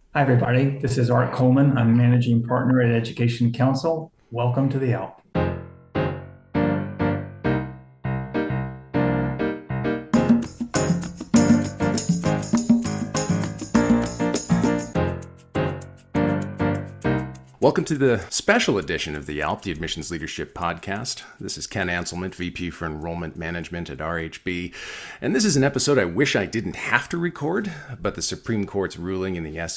Hi, everybody. This is Art Coleman. I'm managing partner at Education Council. Welcome to the Alp. Welcome to the special edition of the ALP, the Admissions Leadership Podcast. This is Ken Anselman, VP for Enrollment Management at RHB. And this is an episode I wish I didn't have to record, but the Supreme Court's ruling in the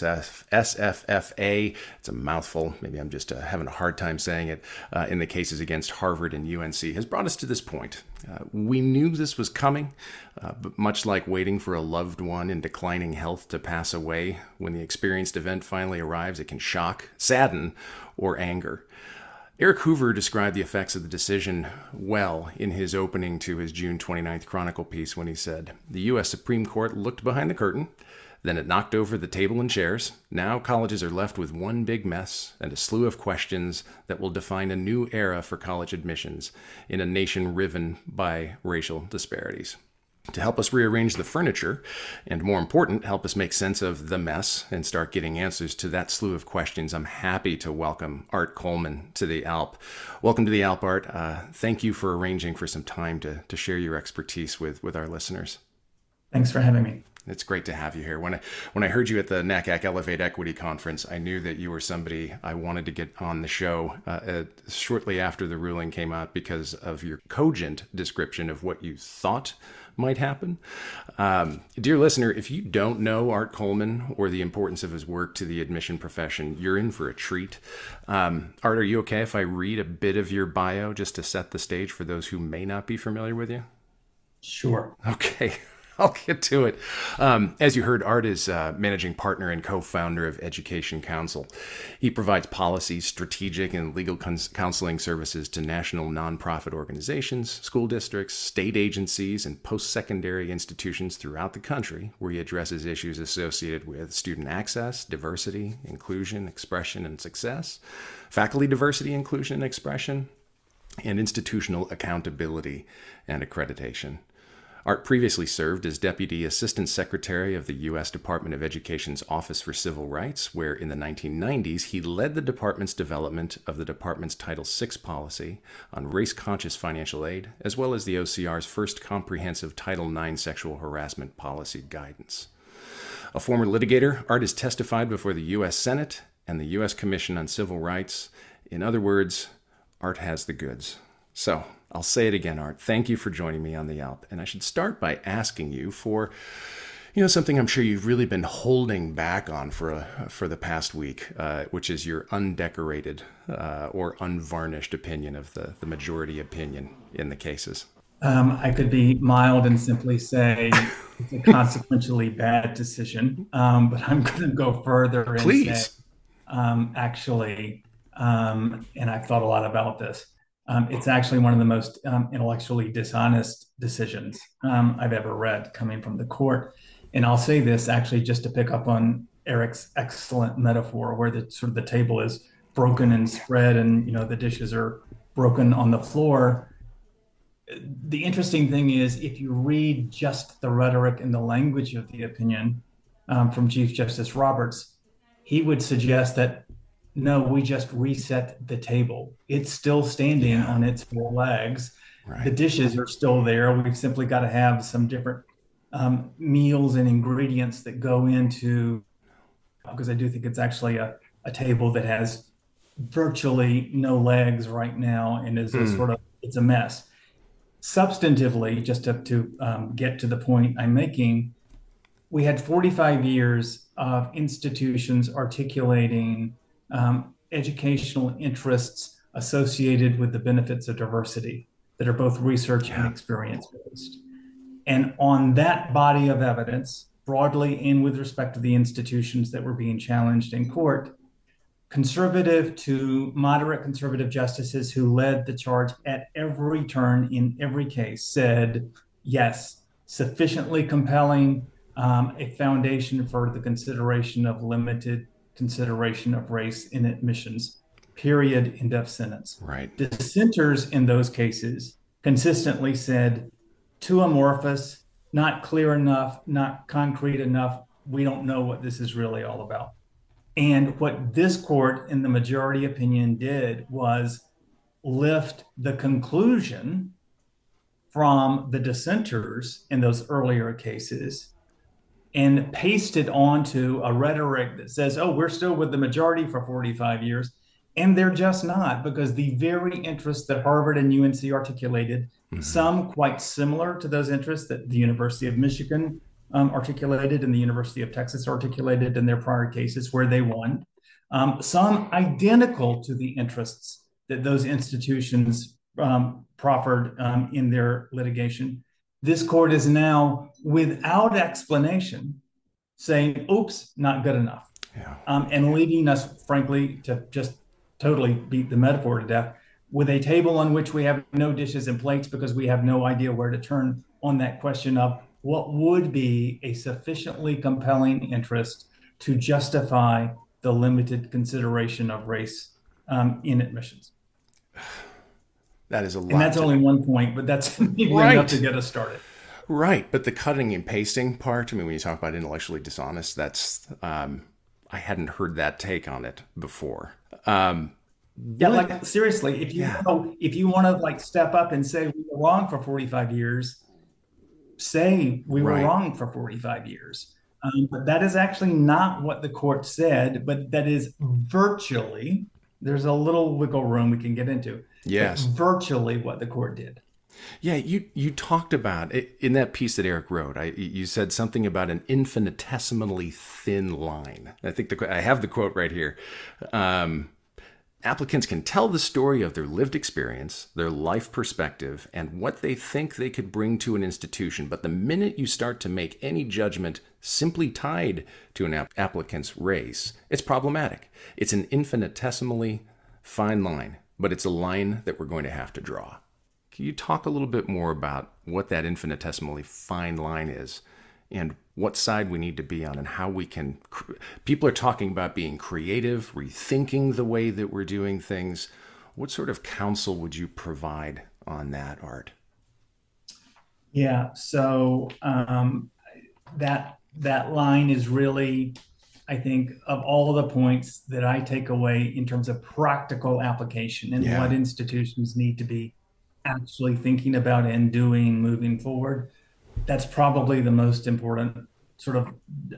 SFFA, it's a mouthful, maybe I'm just having a hard time saying it, in the cases against Harvard and UNC has brought us to this point. We knew this was coming, but much like waiting for a loved one in declining health to pass away, when the experienced event finally arrives, it can shock, sadden, or anger. Eric Hoover described the effects of the decision well in his opening to his June 29th Chronicle piece when he said, "The U.S. Supreme Court looked behind the curtain, then it knocked over the table and chairs. Now colleges are left with one big mess and a slew of questions that will define a new era for college admissions in a nation riven by racial disparities." To help us rearrange the furniture, and more important, help us make sense of the mess and start getting answers to that slew of questions, I'm happy to welcome Art Coleman to the ALP. Welcome to the ALP, Art. Thank you for arranging for some time to share your expertise with our listeners. Thanks for having me. It's great to have you here. When I heard you at the NACAC Elevate Equity Conference, I knew that you were somebody I wanted to get on the show shortly after the ruling came out because of your cogent description of what you thought might happen. Dear listener, if you don't know Art Coleman or the importance of his work to the admission profession, you're in for a treat. Art, are you okay if I read a bit of your bio just to set the stage for those who may not be familiar with you? Sure. Okay. I'll get to it. As you heard, Art is managing partner and co-founder of Education Council. He provides policy, strategic, and legal counseling services to national nonprofit organizations, school districts, state agencies, and post-secondary institutions throughout the country, where he addresses issues associated with student access, diversity, inclusion, expression, and success, faculty diversity, inclusion, and expression, and institutional accountability and accreditation. Art previously served as Deputy Assistant Secretary of the U.S. Department of Education's Office for Civil Rights, where in the 1990s he led the department's development of the department's Title VI policy on race-conscious financial aid, as well as the OCR's first comprehensive Title IX sexual harassment policy guidance. A former litigator, Art has testified before the U.S. Senate and the U.S. Commission on Civil Rights. In other words, Art has the goods. So, I'll say it again, Art. Thank you for joining me on the ALP. And I should start by asking you for, something I'm sure you've really been holding back on for the past week, which is your undecorated or unvarnished opinion of the majority opinion in the cases. I could be mild and simply say it's a consequentially bad decision, but I'm going to go further and say, Please. actually, and I've thought a lot about this. It's actually one of the most intellectually dishonest decisions I've ever read coming from the court. And I'll say this actually just to pick up on Eric's excellent metaphor, where the sort of the table is broken and spread, and the dishes are broken on the floor. The interesting thing is, if you read just the rhetoric and the language of the opinion from Chief Justice Roberts, he would suggest that no, we just reset the table. It's still standing on its four legs. The Right. dishes are still there. We've simply got to have some different meals and ingredients that go into, because I do think it's actually a table that has virtually no legs right now and is a Mm, sort of, it's a mess. Substantively, just to get to the point I'm making, we had 45 years of institutions articulating educational interests associated with the benefits of diversity that are both research and yeah. experience based. And on that body of evidence, broadly and with respect to the institutions that were being challenged in court, conservative to moderate conservative justices who led the charge at every turn in every case said, yes, sufficiently compelling, a foundation for the consideration of limited consideration of race in admissions, period, end of sentence. Right. Dissenters in those cases consistently said, too amorphous, not clear enough, not concrete enough. We don't know what this is really all about. And what this court in the majority opinion did was lift the conclusion from the dissenters in those earlier cases and paste it onto a rhetoric that says, oh, we're still with the majority for 45 years. And they're just not, because the very interests that Harvard and UNC articulated, Mm-hmm. some quite similar to those interests that the University of Michigan articulated and the University of Texas articulated in their prior cases where they won, some identical to the interests that those institutions proffered in their litigation. This court is now, without explanation, saying, oops, not good enough. Yeah. And leading us, frankly, to just totally beat the metaphor to death with a table on which we have no dishes and plates because we have no idea where to turn on that question of what would be a sufficiently compelling interest to justify the limited consideration of race in admissions. That is a lot. And that's only one point, but that's maybe enough to Right. get us started. Right. But the cutting and pasting part, I mean, when you talk about intellectually dishonest, I hadn't heard that take on it before. Yeah, What? like seriously, Yeah. if you want to like step up and say we were wrong for 45 years, say we were Right. wrong for 45 years. But that is actually not what the court said, but that is virtually, there's a little wiggle room we can get into, but Yes. virtually what the court did. Yeah, you talked about it in that piece that Eric wrote. You said something about an infinitesimally thin line. I think I have the quote right here. Um, Applicants can tell the story of their lived experience, their life perspective, and what they think they could bring to an institution. But the minute you start to make any judgment simply tied to an applicant's race, it's problematic. It's an infinitesimally fine line, but it's a line that we're going to have to draw. Can you talk a little bit more about what that infinitesimally fine line is and what side we need to be on and how we can? People are talking about being creative, rethinking the way that we're doing things. What sort of counsel would you provide on that, Art? Yeah, so that line is really, I think, of all the points that I take away in terms of practical application and Yeah. what institutions need to be actually thinking about and doing moving forward. That's probably the most important sort of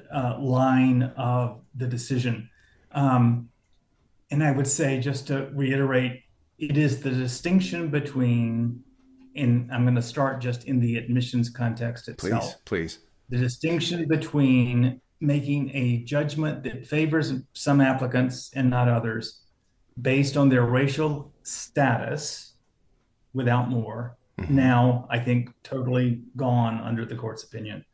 line of the decision. Um, and I would say, just to reiterate, it is the distinction between, and I'm going to start just in the admissions context Please, itself, please. the distinction between making a judgment that favors some applicants and not others based on their racial status without more, Mm-hmm. now I think totally gone under the court's opinion,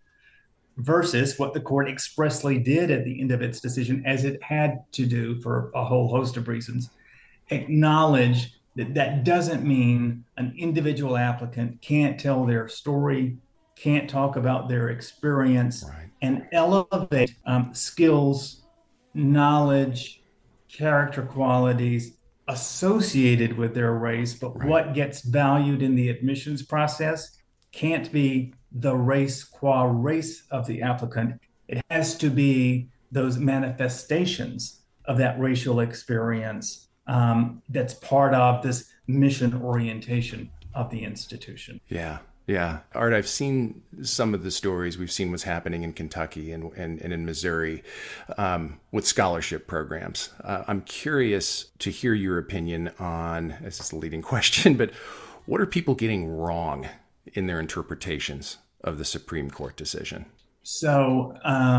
versus what the court expressly did at the end of its decision, as it had to do for a whole host of reasons, acknowledge that that doesn't mean an individual applicant can't tell their story, can't talk about their experience, Right. and elevate skills, knowledge, character qualities associated with their race. But Right. what gets valued in the admissions process can't be the race qua race of the applicant. It has to be those manifestations of that racial experience that's part of this mission orientation of the institution. Yeah. Yeah. Art, I've seen some of the stories. We've seen what's happening in Kentucky and in Missouri with scholarship programs. I'm curious to hear your opinion on, this is the leading question, but what are people getting wrong in their interpretations of the Supreme Court decision? So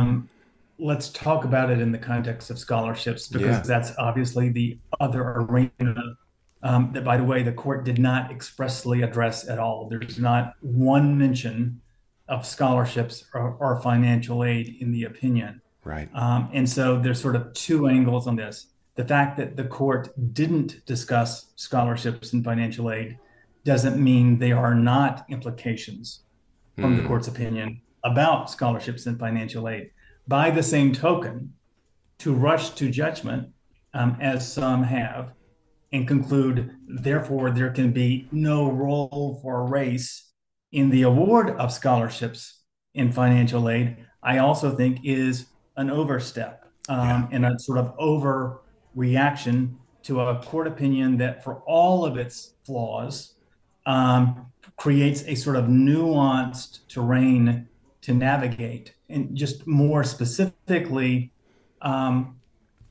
let's talk about it in the context of scholarships, because Yeah. that's obviously the other arena that, by the way, the court did not expressly address at all. There's not one mention of scholarships or financial aid in the opinion. Right. And so there's sort of two angles on this. The fact that the court didn't discuss scholarships and financial aid doesn't mean there are not implications from the Hmm. court's opinion about scholarships and financial aid. By the same token, to rush to judgment, as some have, and conclude, therefore, there can be no role for race in the award of scholarships in financial aid, I also think is an overstep. Yeah. and a sort of overreaction to a court opinion that, for all of its flaws, creates a sort of nuanced terrain to navigate. And just more specifically, um,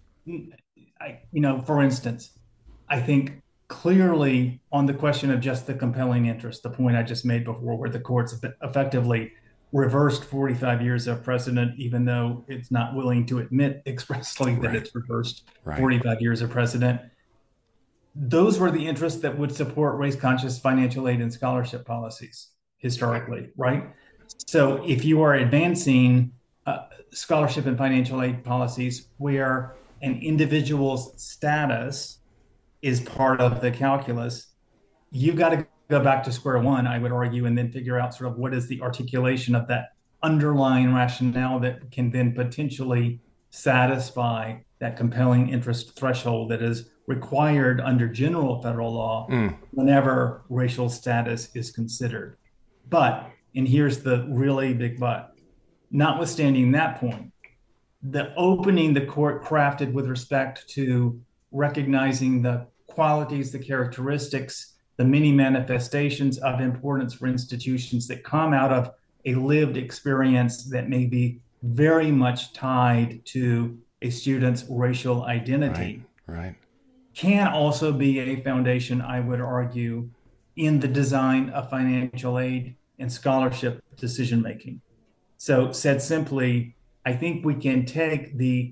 for instance, I think clearly on the question of just the compelling interest, the point I just made before, where the courts effectively reversed 45 years of precedent, even though it's not willing to admit expressly that Right. it's reversed Right. 45 years of precedent. Those were the interests that would support race conscious financial aid and scholarship policies historically, right? So if you are advancing scholarship and financial aid policies where an individual's status is part of the calculus, you've got to go back to square one, I would argue, and then figure out sort of what is the articulation of that underlying rationale that can then potentially satisfy that compelling interest threshold that is required under general federal law Mm. whenever racial status is considered. But, and here's the really big but, notwithstanding that point, the opening the court crafted with respect to recognizing the qualities, the characteristics, the many manifestations of importance for institutions that come out of a lived experience that may be very much tied to a student's racial Right. identity Right. can also be a foundation, I would argue, in the design of financial aid and scholarship decision making. So, said simply, I think we can take the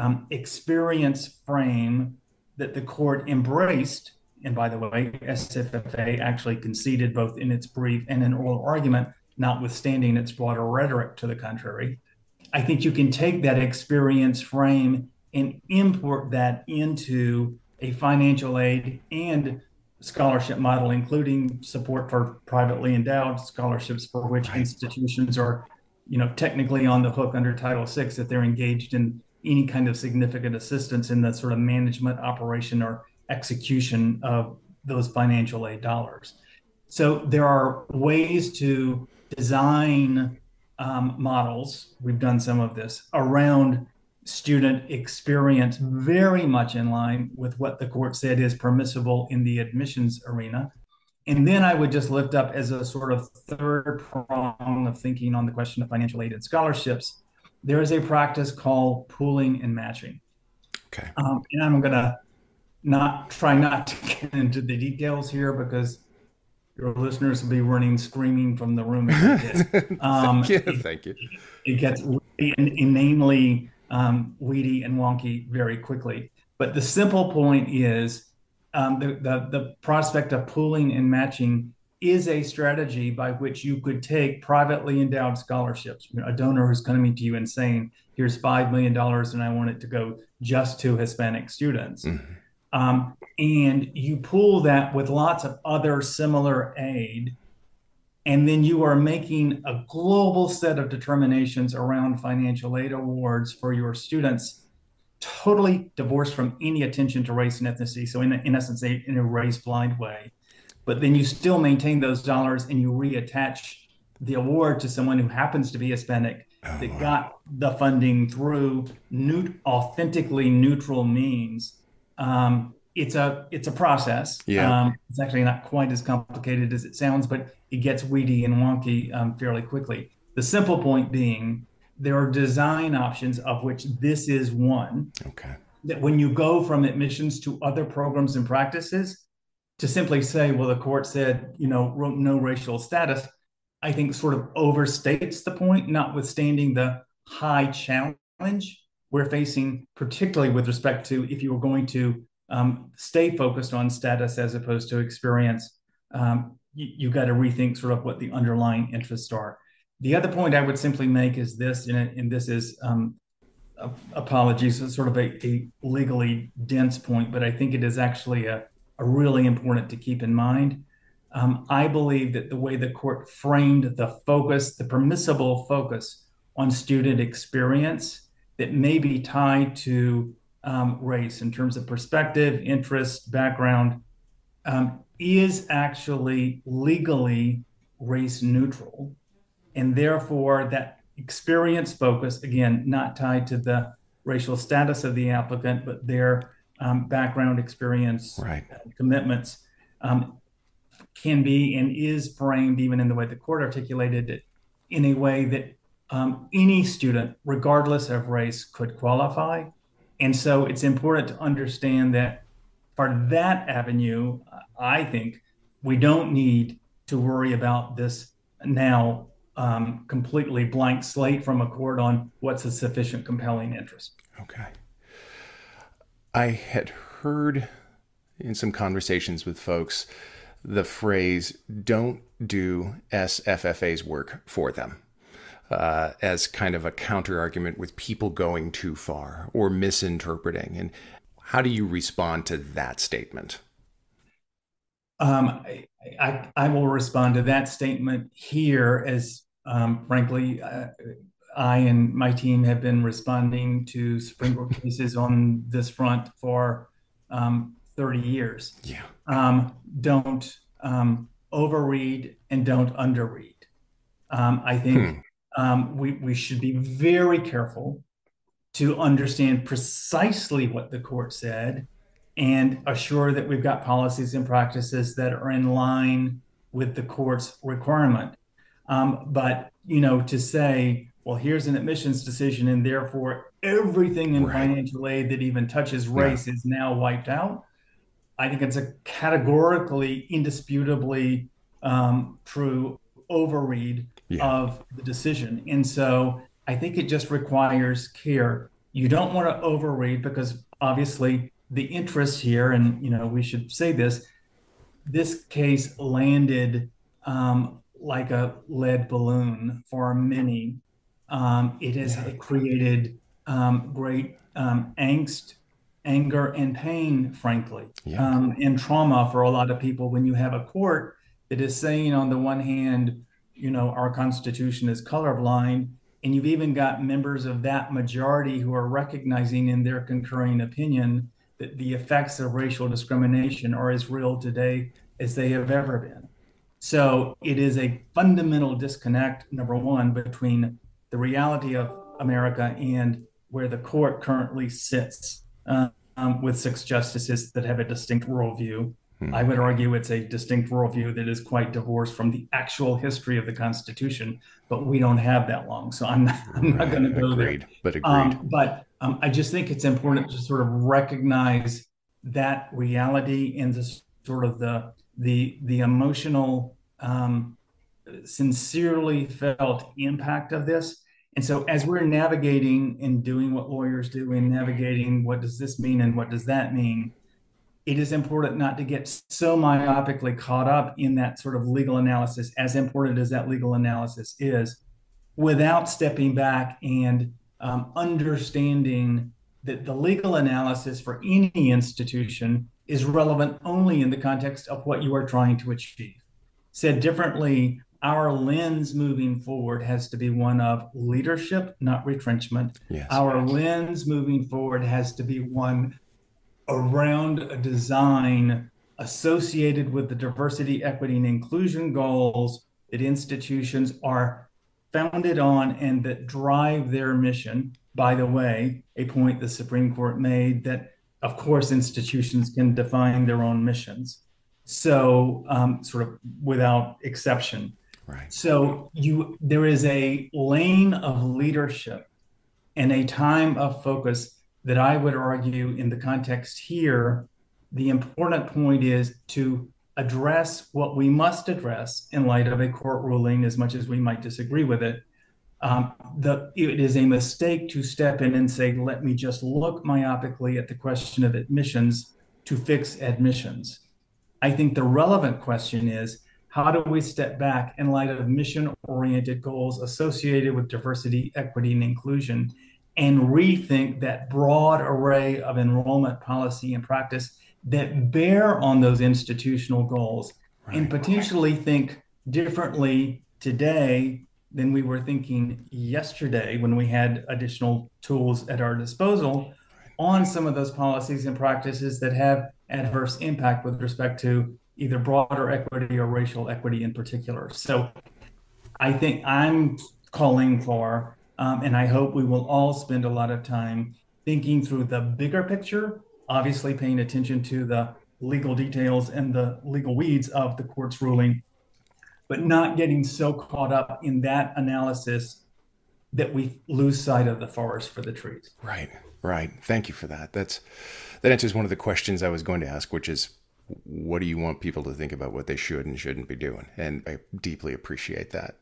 experience frame that the court embraced. And by the way, SFFA actually conceded both in its brief and in oral argument, notwithstanding its broader rhetoric to the contrary. I think you can take that experience frame and import that into a financial aid and scholarship model, including support for privately endowed scholarships for which Right. institutions are, technically on the hook under Title VI if they're engaged in any kind of significant assistance in the sort of management, operation, or execution of those financial aid dollars. So there are ways to design models. We've done some of this around student experience, very much in line with what the court said is permissible in the admissions arena. And then I would just lift up as a sort of third prong of thinking on the question of financial aid and scholarships. There is a practice called pooling and matching. Okay. And I'm going to not try not to get into the details here because your listeners will be running screaming from the room if they did. Thank you. It, Thank you. it gets really inanely weedy and wonky very quickly. But the simple point is the prospect of pooling and matching is a strategy by which you could take privately endowed scholarships. A donor who's coming to you and saying, here's $5 million and I want it to go just to Hispanic students. Mm-hmm. And you pool that with lots of other similar aid, and then you are making a global set of determinations around financial aid awards for your students, totally divorced from any attention to race and ethnicity. So in essence, in a race blind way. But then you still maintain those dollars and you reattach the award to someone who happens to be Hispanic Oh, that wow. got the funding through authentically neutral means. It's a process. Yeah. It's actually not quite as complicated as it sounds, but it gets weedy and wonky fairly quickly. The simple point being, there are design options of which this is one. Okay. That when you go from admissions to other programs and practices, to simply say, well, the court said, no racial status, I think sort of overstates the point, notwithstanding the high challenge we're facing, particularly with respect to if you were going to stay focused on status as opposed to experience, you got to rethink sort of what the underlying interests are. The other point I would simply make is this, and this is apologies, it's sort of a legally dense point, but I think it is actually a really important to keep in mind. I believe that the way the court framed the focus, the permissible focus on student experience that may be tied to race in terms of perspective, interest, background, is actually legally race neutral. And therefore, that experience focus, again, not tied to the racial status of the applicant, but their background, experience, Right. commitments can be and is framed, even in the way the court articulated it, in a way that any student, regardless of race, could qualify. And so it's important to understand that for that avenue, I think we don't need to worry about this now completely blank slate from a court on what's a sufficient compelling interest. Okay. I had heard in some conversations with folks the phrase, don't do SFFA's work for them, as kind of a counter argument with people going too far or misinterpreting. And how do you respond to that statement? Um, I will respond to that statement here as frankly, I and my team have been responding to Supreme Court cases on this front for 30 years. Yeah. Don't overread and don't underread. I think we should be very careful to understand precisely what the court said and assure that we've got policies and practices that are in line with the court's requirement. But, to say, well, here's an admissions decision, and therefore everything in financial aid that even touches race is now wiped out. I think it's a categorically, indisputably true overread of the decision. And so I think it just requires care. You don't want to overread because obviously the interest here, and we should say this case landed like a lead balloon for many. It has created great angst, anger, and pain, frankly, and trauma for a lot of people when you have a court that is saying, on the one hand, our Constitution is colorblind, and you've even got members of that majority who are recognizing in their concurring opinion that the effects of racial discrimination are as real today as they have ever been. So it is a fundamental disconnect, number one, between the reality of America and where the court currently sits with 6 justices that have a distinct worldview. I would argue it's a distinct worldview that is quite divorced from the actual history of the Constitution, but we don't have that long. So I'm not going to go agreed, there. But agreed. But I just think it's important to sort of recognize that reality and the sort of the emotional, sincerely felt impact of this. And so as we're navigating and doing what lawyers do and navigating what does this mean and what does that mean, it is important not to get so myopically caught up in that sort of legal analysis, as important as that legal analysis is, without stepping back and understanding that the legal analysis for any institution is relevant only in the context of what you are trying to achieve. Said differently, our lens moving forward has to be one of leadership, not retrenchment. Yes. Our lens moving forward has to be one around a design associated with the diversity, equity, and inclusion goals that institutions are founded on and that drive their mission. By the way, a point the Supreme Court made that, of course, institutions can define their own missions. So sort of without exception. Right. So there is a lane of leadership and a time of focus that I would argue in the context here, the important point is to address what we must address in light of a court ruling, as much as we might disagree with it. It is a mistake to step in and say, let me just look myopically at the question of admissions to fix admissions. I think the relevant question is, how do we step back in light of mission-oriented goals associated with diversity, equity, and inclusion, and rethink that broad array of enrollment policy and practice that bear on those institutional goals, and potentially think differently today than we were thinking yesterday when we had additional tools at our disposal on some of those policies and practices that have adverse impact with respect to either broader equity or racial equity in particular. So I think I'm calling for, and I hope we will all spend a lot of time thinking through the bigger picture, obviously paying attention to the legal details and the legal weeds of the court's ruling, but not getting so caught up in that analysis that we lose sight of the forest for the trees. Right, right. Thank you for that. That answers one of the questions I was going to ask, which is, what do you want people to think about what they should and shouldn't be doing? And I deeply appreciate that.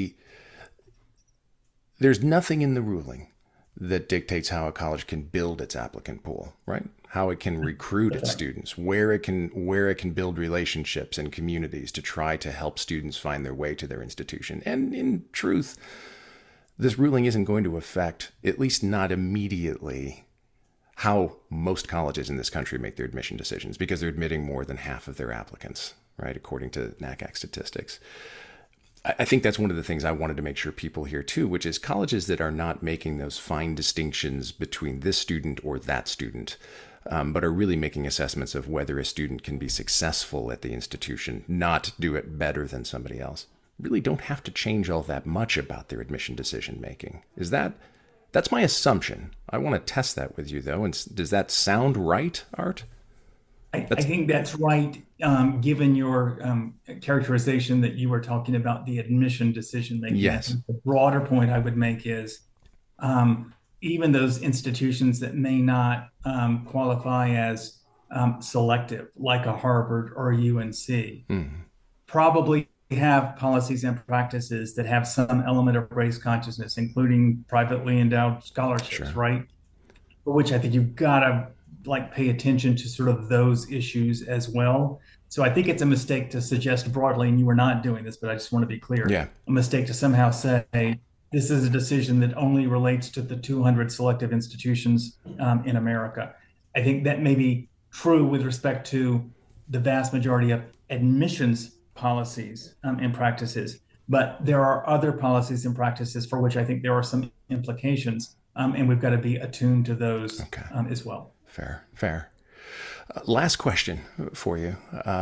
There's nothing in the ruling that dictates how a college can build its applicant pool, right? How it can recruit its students, where it can build relationships and communities to try to help students find their way to their institution. And in truth, this ruling isn't going to affect, at least not immediately, how most colleges in this country make their admission decisions, because they're admitting more than half of their applicants, right? According to NACAC statistics. I think that's one of the things I wanted to make sure people hear too, which is colleges that are not making those fine distinctions between this student or that student, but are really making assessments of whether a student can be successful at the institution, not do it better than somebody else, really don't have to change all that much about their admission decision making. That's my assumption. I want to test that with you though. And does that sound right, Art? I think that's right, given your characterization that you were talking about the admission decision making. Yes. The broader point I would make is even those institutions that may not qualify as selective, like a Harvard or a UNC, probably have policies and practices that have some element of race consciousness, including privately endowed scholarships, right? For which I think you've got to pay attention to sort of those issues as well. So I think it's a mistake to suggest broadly, and you were not doing this, but I just want to be clear, a mistake to somehow say this is a decision that only relates to the 200 selective institutions in America. I think that may be true with respect to the vast majority of admissions policies and practices, but there are other policies and practices for which I think there are some implications, and we've got to be attuned to those as well. Fair. Last question for you.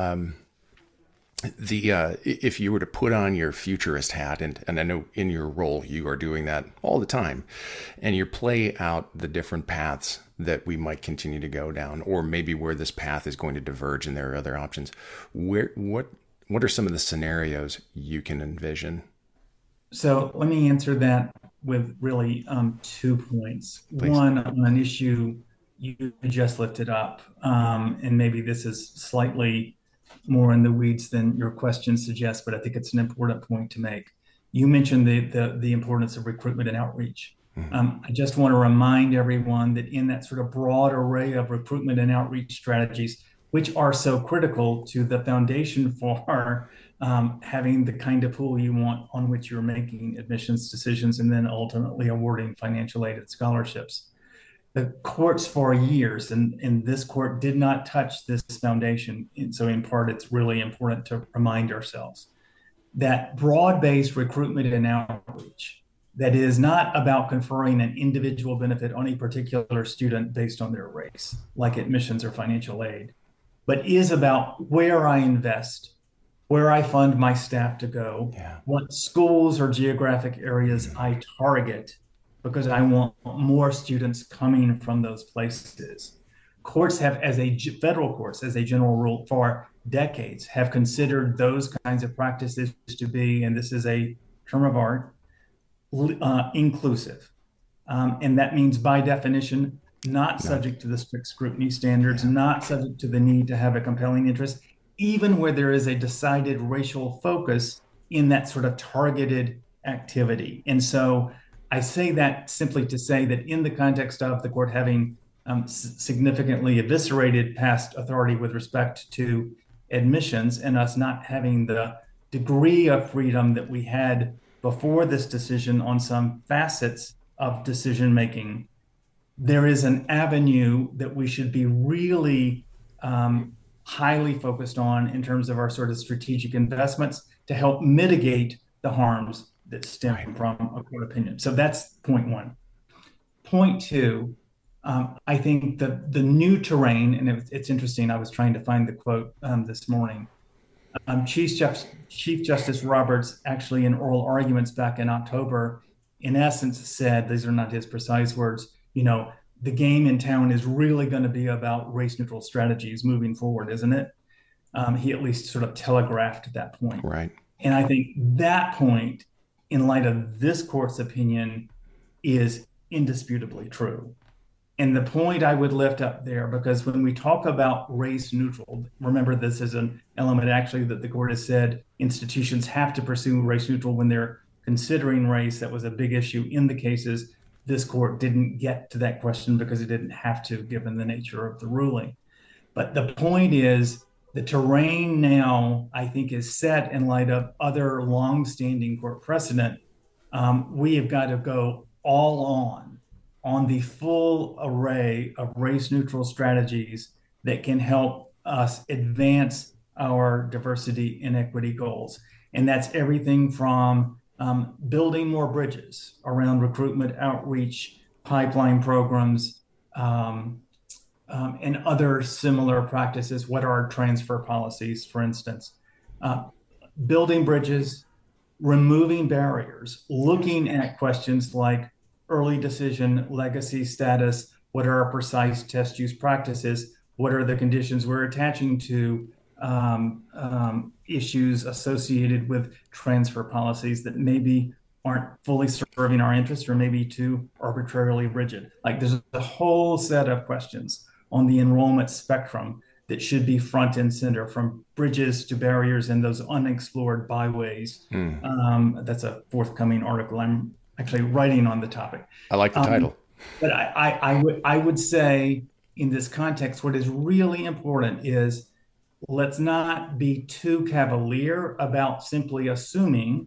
If you were to put on your futurist hat, and I know in your role you are doing that all the time, and you play out the different paths that we might continue to go down, or maybe where this path is going to diverge and there are other options, what are some of the scenarios you can envision? So let me answer that with really 2 points. Please. One, on an issue you just lifted up, and maybe this is slightly more in the weeds than your question suggests, but I think it's an important point to make. You mentioned the importance of recruitment and outreach. I just want to remind everyone that in that sort of broad array of recruitment and outreach strategies, which are so critical to the foundation for having the kind of pool you want on which you're making admissions decisions and then ultimately awarding financial aid and scholarships. The courts for years, and this court did not touch this foundation. And so in part, it's really important to remind ourselves that broad-based recruitment and outreach that is not about conferring an individual benefit on a particular student based on their race, like admissions or financial aid, but is about where I invest, where I fund my staff to go, what schools or geographic areas I target, because I want more students coming from those places. Courts have, federal courts, as a general rule, for decades, have considered those kinds of practices to be, and this is a term of art, inclusive. And that means, by definition, not subject to the strict scrutiny standards, not subject to the need to have a compelling interest, even where there is a decided racial focus in that sort of targeted activity. And so I say that simply to say that in the context of the court having significantly eviscerated past authority with respect to admissions and us not having the degree of freedom that we had before this decision on some facets of decision making, there is an avenue that we should be really highly focused on in terms of our sort of strategic investments to help mitigate the harms that stem from a court opinion. So that's point one. Point two, I think the new terrain, and it's interesting, I was trying to find the quote this morning. Chief Justice Roberts, actually in oral arguments back in October, in essence said, these are not his precise words, the game in town is really going to be about race neutral strategies moving forward, isn't it? He at least sort of telegraphed that point. Right. And I think that point, in light of this court's opinion, is indisputably true. And the point I would lift up there, because when we talk about race neutral, remember this is an element actually that the court has said institutions have to pursue race neutral when they're considering race. That was a big issue in the cases. This court didn't get to that question because it didn't have to, given the nature of the ruling. But the point is, the terrain now, I think, is set in light of other longstanding court precedent. We have got to go all on the full array of race neutral strategies that can help us advance our diversity and equity goals. And that's everything from building more bridges around recruitment, outreach, pipeline programs, and other similar practices. What are our transfer policies, for instance? Building bridges, removing barriers, looking at questions like early decision, legacy status, what are our precise test use practices, what are the conditions we're attaching to issues associated with transfer policies that maybe aren't fully serving our interests or maybe too arbitrarily rigid. Like there's a whole set of questions on the enrollment spectrum that should be front and center, from bridges to barriers and those unexplored byways. That's a forthcoming article I'm actually writing on the topic. I like the title. But I would say in this context, what is really important is let's not be too cavalier about simply assuming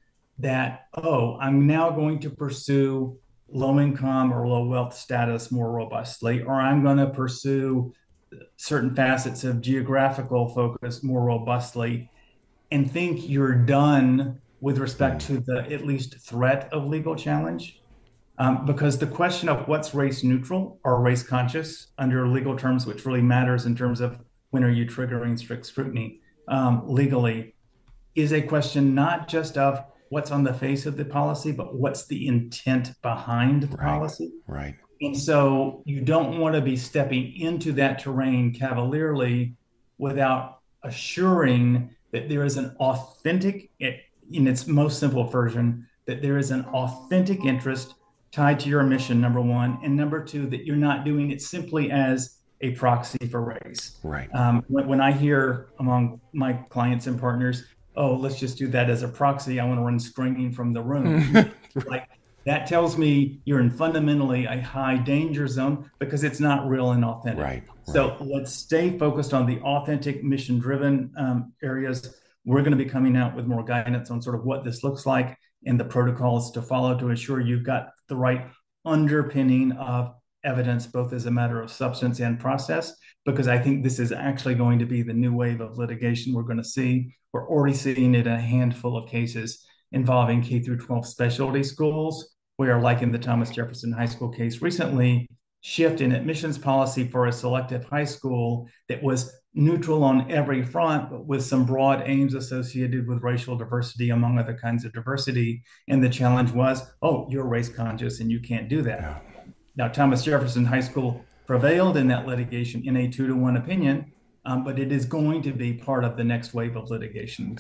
that, oh, I'm now going to pursue low income or low wealth status more robustly, or I'm going to pursue certain facets of geographical focus more robustly, and think you're done with respect to the at least threat of legal challenge. Because the question of what's race neutral or race conscious under legal terms, which really matters in terms of when are you triggering strict scrutiny legally, is a question not just of what's on the face of the policy, but what's the intent behind the policy. Right. And so you don't want to be stepping into that terrain cavalierly without assuring that there is an authentic, in its most simple version, that there is an authentic interest tied to your mission, number one, and number two, that you're not doing it simply as a proxy for race. Right. When I hear among my clients and partners, oh, let's just do that as a proxy, I want to run screaming from the room. Like that tells me you're in fundamentally a high danger zone because it's not real and authentic. Right. So let's stay focused on the authentic mission-driven areas. We're going to be coming out with more guidance on sort of what this looks like and the protocols to follow to ensure you've got the right underpinning of evidence, both as a matter of substance and process, because I think this is actually going to be the new wave of litigation we're going to see. We're already seeing it in a handful of cases involving K through 12 specialty schools, where, like in the Thomas Jefferson High School case recently, shift in admissions policy for a selective high school that was neutral on every front, but with some broad aims associated with racial diversity, among other kinds of diversity. And the challenge was, oh, you're race conscious and you can't do that. Yeah. Now, Thomas Jefferson High School prevailed in that litigation in a 2-to-1 opinion, but it is going to be part of the next wave of litigation.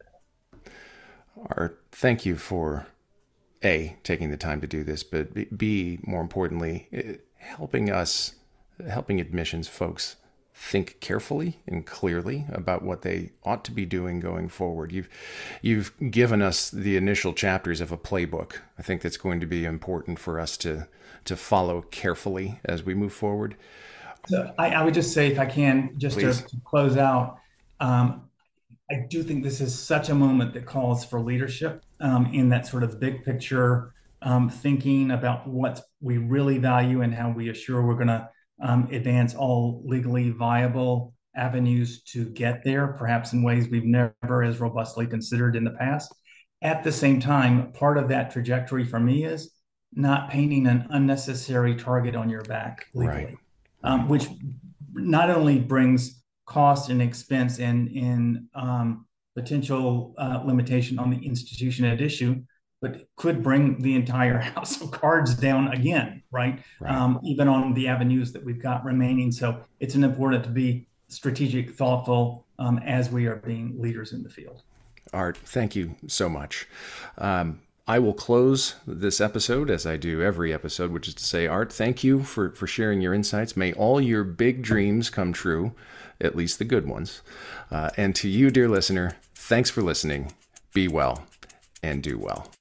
Art, thank you for A, taking the time to do this, but B, more importantly, helping admissions folks think carefully and clearly about what they ought to be doing going forward. You've given us the initial chapters of a playbook. I think that's going to be important for us to follow carefully as we move forward. So I would just say, if I can, just to close out, I do think this is such a moment that calls for leadership in that sort of big picture thinking about what we really value and how we assure we're going to advance all legally viable avenues to get there, perhaps in ways we've never as robustly considered in the past. At the same time, part of that trajectory for me is not painting an unnecessary target on your back legally, which not only brings cost and expense and potential limitation on the institution at issue, but could bring the entire house of cards down again, right? Right. Even on the avenues that we've got remaining. So it's important to be strategic, thoughtful as we are being leaders in the field. Art, thank you so much. I will close this episode as I do every episode, which is to say, Art, thank you for sharing your insights. May all your big dreams come true, at least the good ones. And to you, dear listener, thanks for listening. Be well and do well.